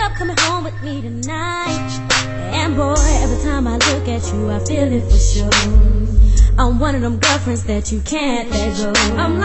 up coming home with me tonight. And boy, every time I look at you, I feel it for sure. I'm one of them girlfriends that you can't let go. I'm